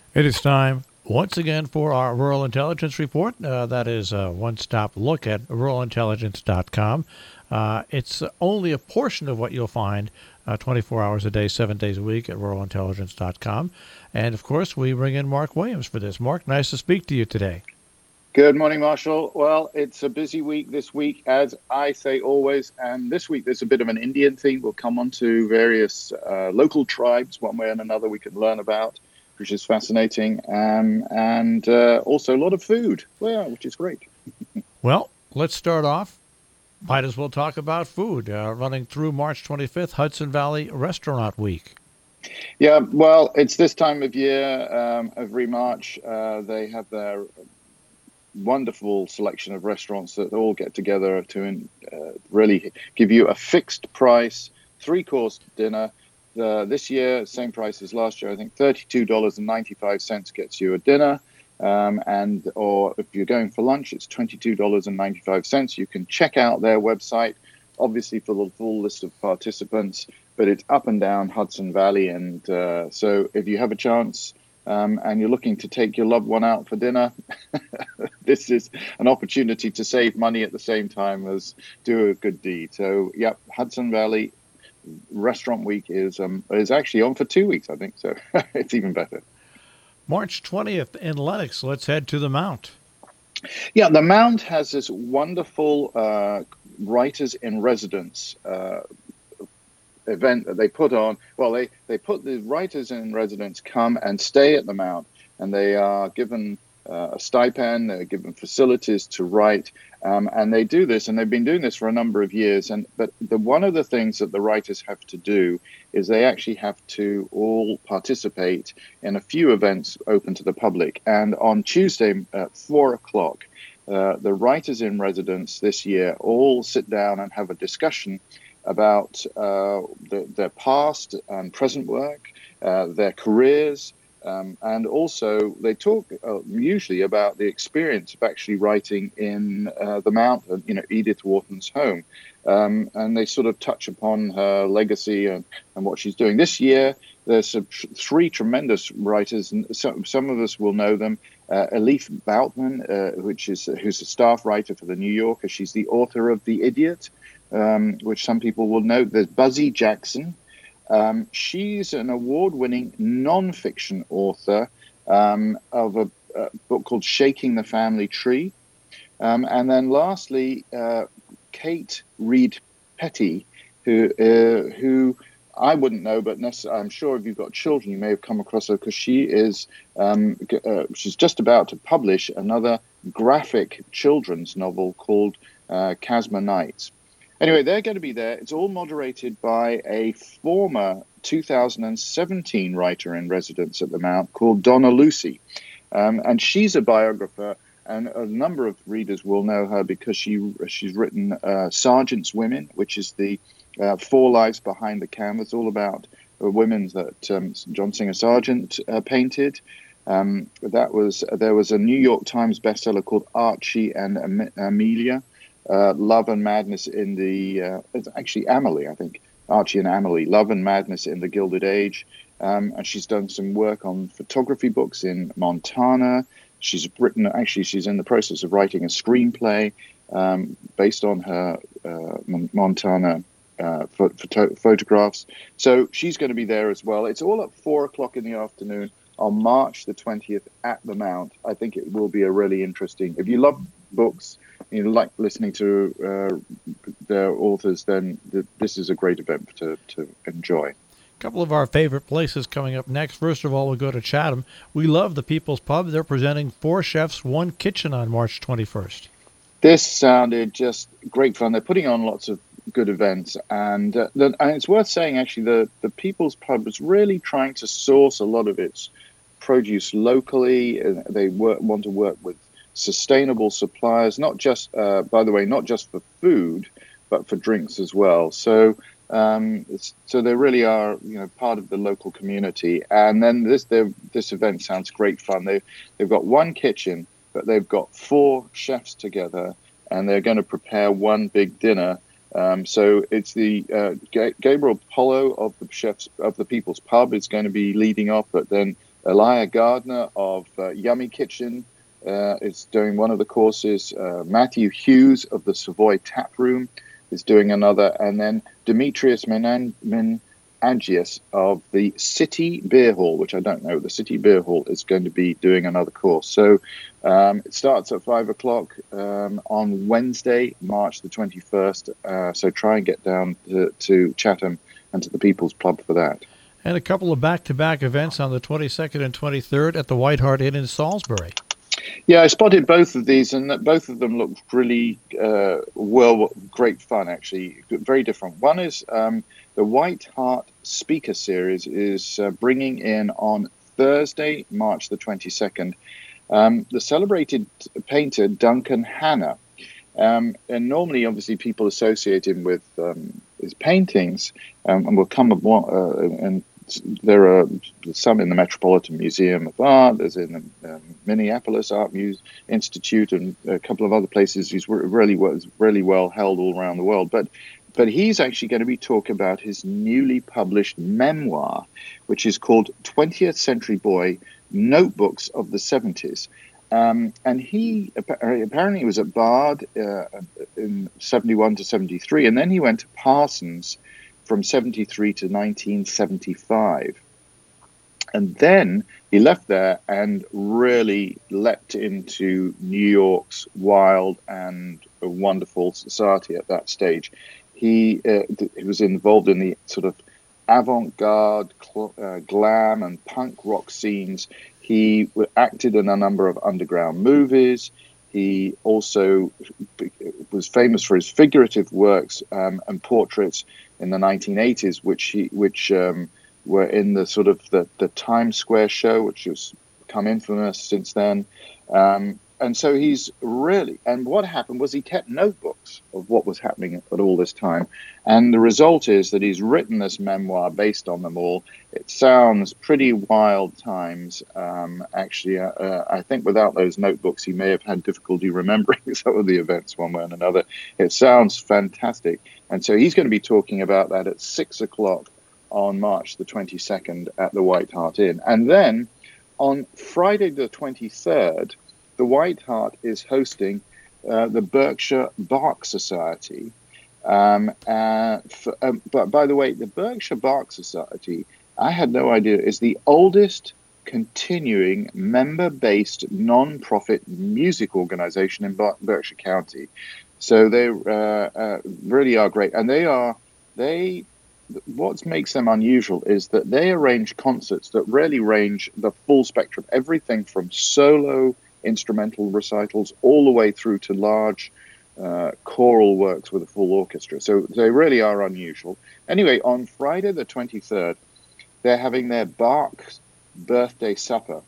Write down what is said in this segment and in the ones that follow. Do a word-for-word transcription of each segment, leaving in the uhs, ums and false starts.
It is time once again for our Rural Intelligence Report. Uh, that is a one-stop look at rural intelligence dot com. Uh, it's only a portion of what you'll find uh, twenty-four hours a day, seven days a week at rural intelligence dot com. And, of course, we bring in Mark Williams for this. Mark, nice to speak to you today. Good morning, Marshall. Well, it's a busy week this week, as I say always. And this week, there's a bit of an Indian theme. We'll come on to various uh, local tribes, one way and another, we can learn about, which is fascinating. Um, and uh, also a lot of food, well, which is great. Well, let's start off. Might as well talk about food. Uh, running through March twenty-fifth, Hudson Valley Restaurant Week. Yeah, well, it's this time of year, um, every March. Uh, they have their wonderful selection of restaurants that all get together to uh, really give you a fixed price, three-course dinner. Uh, this year, same price as last year, I think thirty-two dollars and ninety-five cents gets you a dinner. Um, and or if you're going for lunch, it's twenty-two dollars and ninety-five cents. You can check out their website, obviously, for the full list of participants, but it's up and down Hudson Valley. And uh, so if you have a chance um, and you're looking to take your loved one out for dinner, this is an opportunity to save money at the same time as do a good deed. So, yeah, Hudson Valley Restaurant Week is um, is actually on for two weeks, I think. So it's even better. March twentieth in Lenox. Let's head to the Mount. Yeah, the Mount has this wonderful uh, writers in residence uh, event that they put on. Well, they, they put the writers in residence come and stay at the Mount, and they are given uh, a stipend, they're given facilities to write, um, and they do this, and they've been doing this for a number of years. And but the one of the things that the writers have to do is they actually have to all participate in a few events open to the public. And on Tuesday at four o'clock, uh, the writers in residence this year all sit down and have a discussion about uh, the, their past and present work, uh, their careers, um, and also they talk uh, usually about the experience of actually writing in uh, the Mount, you know, Edith Wharton's home. Um, and they sort of touch upon her legacy and, and what she's doing. This year, there's some, three tremendous writers, and some, some of us will know them. Uh, Elif Boutman, uh, which is who's a staff writer for The New Yorker. She's the author of The Idiot, um, which some people will know. There's Buzzy Jackson. Um, she's an award-winning nonfiction author um, of a, a book called Shaking the Family Tree. Um, and then lastly, uh, Kate Reed Petty, who uh, who I wouldn't know, but I'm sure if you've got children, you may have come across her because she is um, uh, she's just about to publish another graphic children's novel called uh, Casma Nights. Anyway, they're going to be there. It's all moderated by a former two thousand seventeen writer in residence at the Mount called Donna Lucy, um, and she's a biographer. And a number of readers will know her because she she's written uh, Sergeant's Women, which is the uh, four lives behind the canvas, all about the women that um, John Singer Sargent uh, painted. Um, that was there was a New York Times bestseller called Archie and Am- Amelia, uh, Love and Madness in the uh, it's actually Amelie, I think. Archie and Amelie, Love and Madness in the Gilded Age, um, and she's done some work on photography books in Montana. She's written, actually, she's in the process of writing a screenplay um, based on her uh, Montana uh, photo- photographs. So she's going to be there as well. It's all at four o'clock in the afternoon on March the twentieth at the Mount. I think it will be a really interesting. If you love books, you like listening to uh, their authors, then th- this is a great event to, to enjoy. A couple of our favorite places coming up next. First of all, we'll go to Chatham. We love the People's Pub. They're presenting Four Chefs, One Kitchen on March twenty-first. This sounded just great fun. They're putting on lots of good events. And, uh, the, and it's worth saying, actually, the, the People's Pub is really trying to source a lot of its produce locally. They work, want to work with sustainable suppliers, not just, uh, by the way, not just for food, but for drinks as well. So Um, it's, so they really are, you know, part of the local community. And then this this event sounds great fun. They they've got one kitchen, but they've got four chefs together, and they're going to prepare one big dinner. Um, so it's the uh, G- Gabriel Polo of the chefs of the People's Pub is going to be leading off, but then Elia Gardner of uh, Yummy Kitchen uh, is doing one of the courses. Uh, Matthew Hughes of the Savoy Tap Room is doing another. And then Demetrius Menan- Menangius of the City Beer Hall, which I don't know, the City Beer Hall is going to be doing another course. So um, it starts at five o'clock um, on Wednesday, March the twenty-first. Uh, so try and get down to, to Chatham and to the People's Pub for that. And a couple of back-to-back events on the twenty-second and twenty-third at the White Hart Inn in Salisbury. Yeah, I spotted both of these, and both of them looked really uh, well, great fun, actually. Very different. One is um, the White Hart Speaker Series is uh, bringing in on Thursday, March the twenty-second, um, the celebrated painter Duncan Hannah. Um, and normally, obviously, people associate him with um, his paintings, um, and will come up, uh, and there are some in the Metropolitan Museum of Art. There's in the um, Minneapolis Art Muse Institute, and a couple of other places. He's really was really well held all around the world. But but he's actually going to be talking about his newly published memoir, which is called twentieth Century Boy: Notebooks of the seventies. Um, and he apparently was at Bard uh, in seventy-one to seventy-three, and then he went to Parsons from seventy-three to nineteen seventy-five. And then he left there and really leapt into New York's wild and wonderful society at that stage. He, uh, he was involved in the sort of avant-garde, cl- uh, glam and punk rock scenes. He acted in a number of underground movies. He also was famous for his figurative works um, and portraits in the nineteen eighties, which he, which um, were in the sort of the, the Times Square show, which has become infamous since then. Um, and so he's really, and what happened was he kept notebooks of what was happening at all this time. And the result is that he's written this memoir based on them all. It sounds pretty wild times. Um, actually, uh, uh, I think without those notebooks, he may have had difficulty remembering some of the events one way and another. It sounds fantastic. And so he's going to be talking about that at six o'clock on March the twenty-second at the White Hart Inn. And then on Friday the twenty-third, the White Hart is hosting uh, the Berkshire Bark Society. Um, uh, for, um, but by the way, the Berkshire Bark Society, I had no idea, is the oldest continuing member-based non-profit music organization in Ber- Berkshire County. So they uh, uh, really are great. And they are, they, what makes them unusual is that they arrange concerts that really range the full spectrum, everything from solo instrumental recitals all the way through to large uh, choral works with a full orchestra. So they really are unusual. Anyway, on Friday the twenty-third, they're having their Bark birthday supper.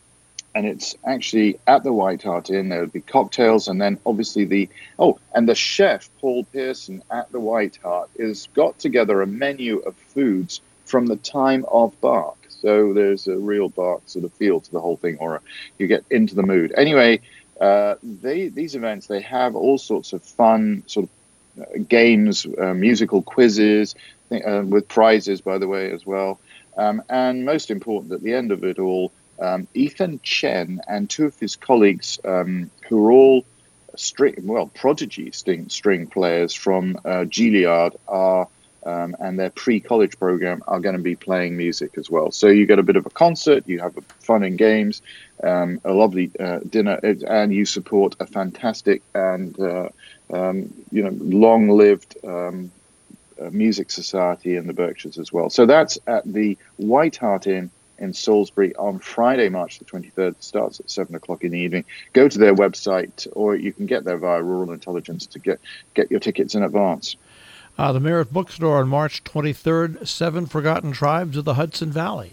And it's actually at the White Hart Inn. There would be cocktails, and then obviously the, oh, and the chef, Paul Pearson, at the White Hart, has got together a menu of foods from the time of Bark. So there's a real Bark sort of feel to the whole thing, or a, you get into the mood. Anyway, uh, they these events, they have all sorts of fun sort of uh, games, uh, musical quizzes, uh, with prizes, by the way, as well. Um, and most important, at the end of it all, um, Ethan Chen and two of his colleagues, um, who are all string, well, prodigy string, string players from uh, Juilliard, are Um, and their pre-college program are going to be playing music as well. So you get a bit of a concert, you have fun and games, um, a lovely uh, dinner, and you support a fantastic and uh, um, you know long-lived um, uh, music society in the Berkshires as well. So that's at the White Hart Inn in Salisbury on Friday, March the twenty-third. It starts at seven o'clock in the evening. Go to their website, or you can get there via Rural Intelligence to get get your tickets in advance. Uh, the Merritt Bookstore on March twenty-third, Seven Forgotten Tribes of the Hudson Valley.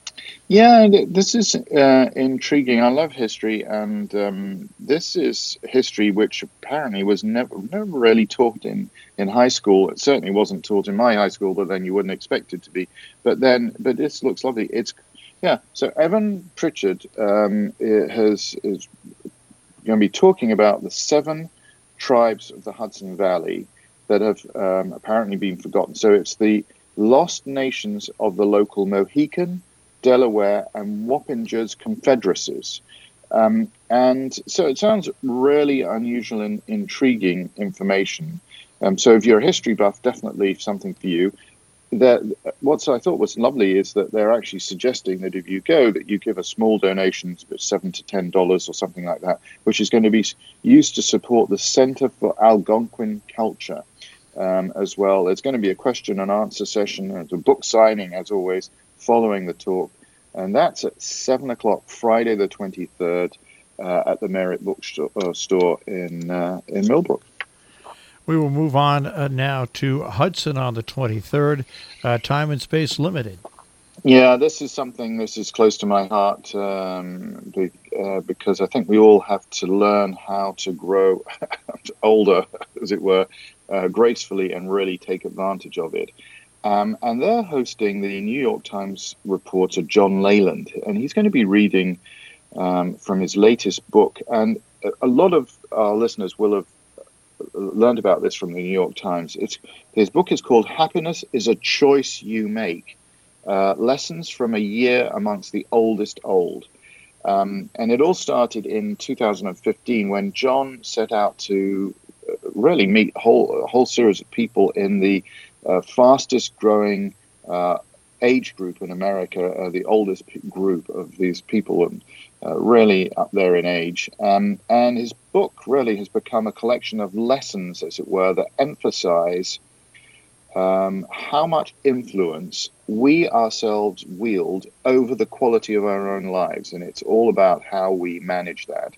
Yeah, this is uh, intriguing. I love history, and um, this is history which apparently was never never really taught in, in high school. It certainly wasn't taught in my high school, but then you wouldn't expect it to be. But then, but this looks lovely. It's yeah. So Evan Pritchard um, has is going to be talking about the seven tribes of the Hudson Valley that have um, apparently been forgotten. So it's the lost nations of the local Mohican, Delaware, and Wappingers Confederacies. Um, and so it sounds really unusual and intriguing information. Um, so if you're a history buff, definitely something for you. That what I thought was lovely is that they're actually suggesting that if you go, that you give a small donation, seven to ten dollars or something like that, which is going to be used to support the Center for Algonquin Culture um, as well. There's going to be a question and answer session. There's a book signing, as always, following the talk, and that's at seven o'clock Friday the twenty-third uh, at the Merritt Bookstore uh, store in uh, in Millbrook. We will move on uh, now to Hudson on the twenty-third, uh, Time and Space Limited. Yeah, this is something this is close to my heart um, be, uh, because I think we all have to learn how to grow older, as it were, uh, gracefully and really take advantage of it. Um, and they're hosting the New York Times reporter John Leyland, and he's going to be reading um, from his latest book. And a lot of our listeners will have learned about this from the New York Times. It's, his book is called Happiness is a Choice You Make, uh, Lessons from a Year Amongst the Oldest Old. Um, and it all started in two thousand fifteen when John set out to really meet a whole, a whole series of people in the uh, fastest growing uh, age group in America, uh, the oldest p- group of these people, and uh, really up there in age. Um, and his book really has become a collection of lessons, as it were, that emphasize um, how much influence we ourselves wield over the quality of our own lives. And it's all about how we manage that.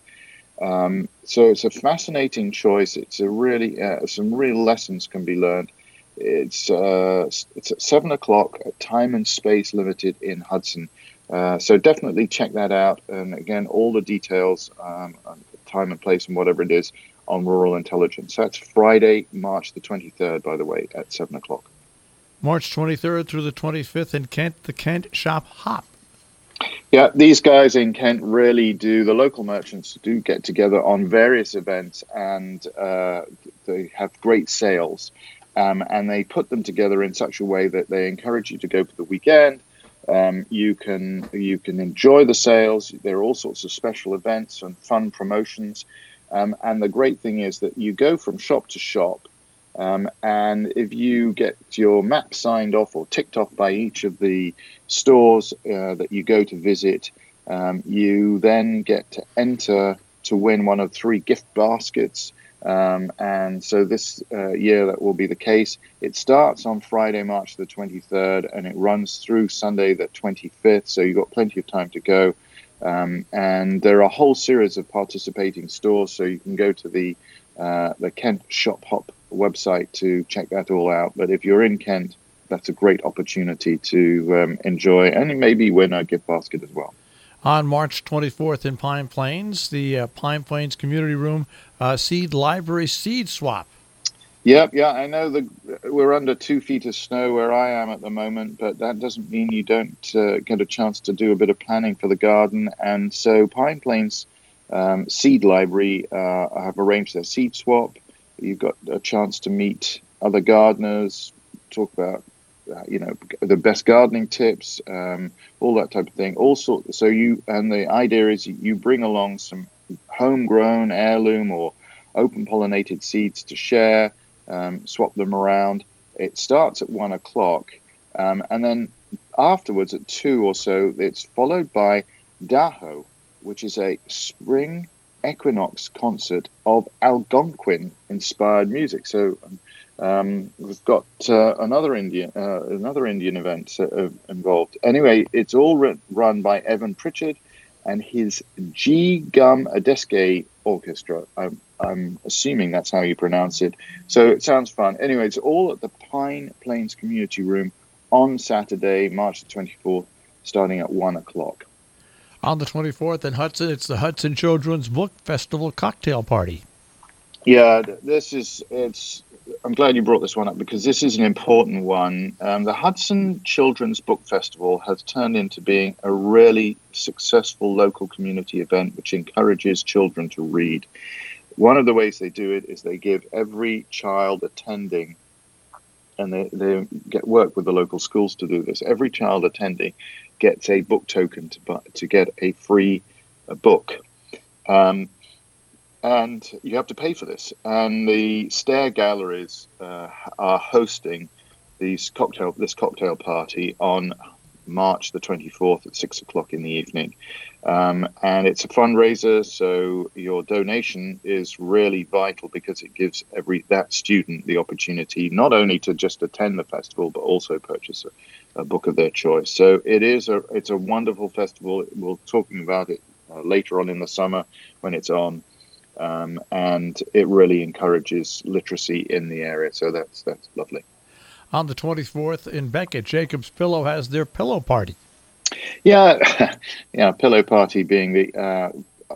Um, so it's a fascinating choice. It's a really, uh, some real lessons can be learned. It's uh, it's at seven o'clock at Time and Space Limited in Hudson. Uh, so definitely check that out. And again, all the details, um, time and place and whatever it is, on Rural Intelligence. That's Friday, March the twenty-third, by the way, at seven o'clock. March twenty-third through the twenty-fifth in Kent, the Kent Shop Hop. Yeah, these guys in Kent really do, the local merchants do get together on various events, and uh, they have great sales. Um, and they put them together in such a way that they encourage you to go for the weekend. Um, you can you can enjoy the sales. There are all sorts of special events and fun promotions. Um, and the great thing is that you go from shop to shop. Um, and if you get your map signed off or ticked off by each of the stores uh, that you go to visit, um, you then get to enter to win one of three gift baskets. Um, and so this uh, year that will be the case. It starts on Friday, March the twenty-third, and it runs through Sunday the twenty-fifth. So you've got plenty of time to go. Um, and there are a whole series of participating stores. So you can go to the uh, the Kent Shop Hop website to check that all out. But if you're in Kent, that's a great opportunity to um, enjoy and maybe win a gift basket as well. On March twenty-fourth in Pine Plains, the uh, Pine Plains Community Room uh, Seed Library Seed Swap. Yep, yeah, I know the, we're under two feet of snow where I am at the moment, but that doesn't mean you don't uh, get a chance to do a bit of planning for the garden. And so Pine Plains um, Seed Library uh, have arranged their seed swap. You've got a chance to meet other gardeners, talk about Uh, you know, the best gardening tips, um, all that type of thing. All sorts. So you, and the idea is you bring along some homegrown, heirloom, or open pollinated seeds to share, um, swap them around. It starts at one o'clock, um, and then afterwards at two or so, it's followed by Daho, which is a spring equinox concert of Algonquin-inspired music. So. Um, Um, we've got uh, another Indian uh, another Indian event uh, involved. Anyway, it's all re- run by Evan Pritchard and his G Gum Adeske Orchestra. I'm, I'm assuming that's how you pronounce it. So it sounds fun. Anyway, it's all at the Pine Plains Community Room on Saturday, March the twenty-fourth, starting at one o'clock. On the twenty-fourth in Hudson, it's the Hudson Children's Book Festival Cocktail Party. Yeah, this is it's. I'm glad you brought this one up because this is an important one. Um, the Hudson Children's Book Festival has turned into being a really successful local community event which encourages children to read. One of the ways they do it is they give every child attending, and they, they get work with the local schools to do this, every child attending gets a book token to buy, to get a free uh, book. Um, and you have to pay for this. And the Stair Galleries uh, are hosting these cocktail this cocktail party on March the twenty-fourth at six o'clock in the evening. Um, and it's a fundraiser, so your donation is really vital because it gives every that student the opportunity not only to just attend the festival, but also purchase a, a book of their choice. So it is a it's a wonderful festival. We'll talking about it uh, later on in the summer when it's on, um, and it really encourages literacy in the area. So that's that's lovely. On the twenty-fourth in Beckett, Jacob's Pillow has their pillow party. Yeah, yeah, pillow party being the uh,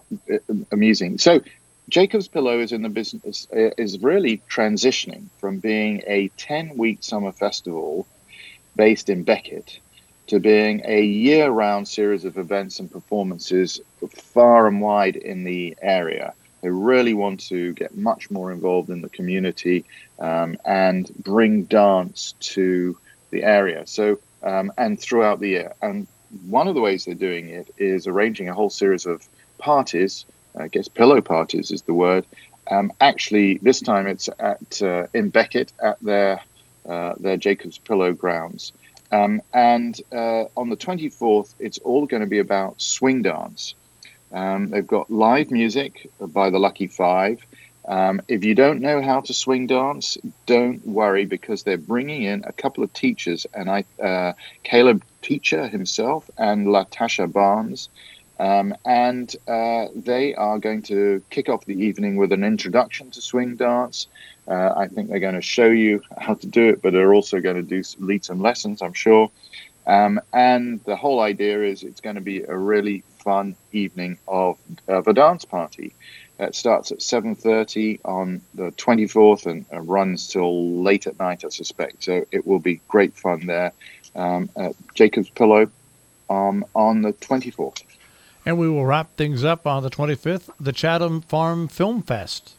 amusing. So Jacob's Pillow is in the business, is really transitioning from being a ten-week summer festival based in Beckett to being a year-round series of events and performances far and wide in the area. They really want to get much more involved in the community um, and bring dance to the area. So um, and throughout the year. And one of the ways they're doing it is arranging a whole series of parties. I guess pillow parties is the word. Um, actually, this time it's at uh, in Beckett at their uh, their Jacob's Pillow grounds. Um, and uh, on the twenty-fourth, it's all going to be about swing dance. Um, they've got live music by the Lucky Five. Um, if you don't know how to swing dance, don't worry because they're bringing in a couple of teachers, and I, uh, Caleb Teacher himself and Latasha Barnes, um, and uh, they are going to kick off the evening with an introduction to swing dance. Uh, I think they're going to show you how to do it, but they're also going to do lead some lessons, I'm sure. Um, and the whole idea is it's going to be a really fun evening of, of a dance party. It starts at seven thirty on the twenty-fourth and uh, runs till late at night, I suspect. So it will be great fun there um, at Jacob's Pillow um, on the twenty-fourth. And we will wrap things up on the twenty-fifth, the Chatham Farm Film Fest.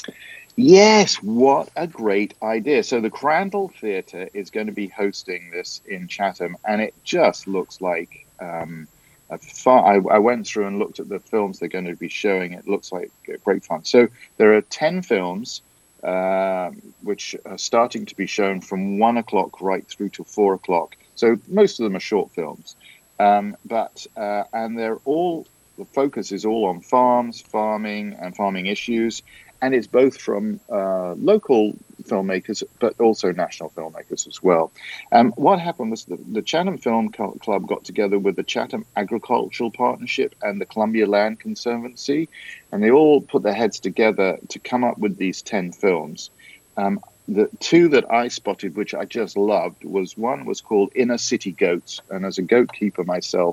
Yes, what a great idea. So the Crandall Theatre is going to be hosting this in Chatham, and it just looks like um, a far, I, I went through and looked at the films they're going to be showing. It looks like great fun. So there are ten films uh, which are starting to be shown from one o'clock right through to four o'clock. So most of them are short films, um, but uh, and they're all, the focus is all on farms, farming and farming issues. And it's both from uh, local filmmakers, but also national filmmakers as well. Um, what happened was the, the Chatham Film Club got together with the Chatham Agricultural Partnership and the Columbia Land Conservancy, and they all put their heads together to come up with these ten films. Um, the two that I spotted, which I just loved, was one was called Inner City Goats, and as a goat keeper myself,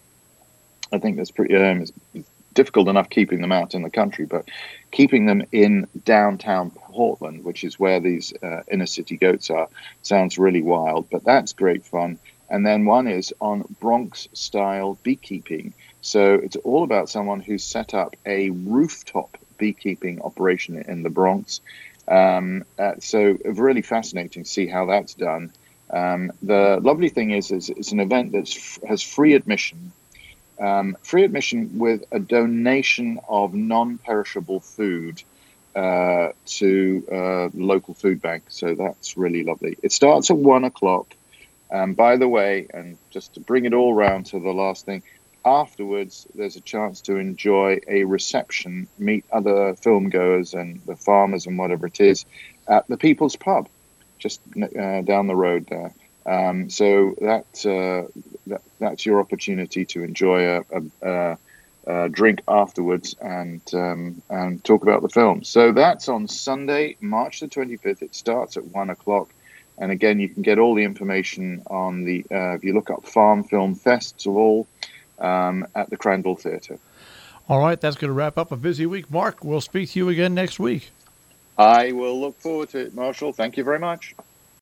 I think that's pretty um, it's difficult enough keeping them out in the country, but keeping them in downtown Portland, which is where these uh, inner city goats are, sounds really wild, but that's great fun. And then one is on Bronx style beekeeping. So it's all about someone who's set up a rooftop beekeeping operation in the Bronx. Um, uh, so really fascinating to see how that's done. Um, the lovely thing is, is it's an event that has free admission. Um, free admission with a donation of non-perishable food uh, to uh, the local food bank. So that's really lovely. It starts at one o'clock. Um, by the way, and just to bring it all round to the last thing, afterwards there's a chance to enjoy a reception, meet other film goers and the farmers and whatever it is at the People's Pub, just uh, down the road there. Um, so that, uh, that that's your opportunity to enjoy a, a, a, a drink afterwards and um, and talk about the film. So that's on Sunday, March the twenty-fifth. It starts at one o'clock. And again, you can get all the information on the, uh, if you look up Farm Film Festival um, at the Crandall Theatre. All right, that's going to wrap up a busy week. Mark, we'll speak to you again next week. I will look forward to it, Marshall. Thank you very much.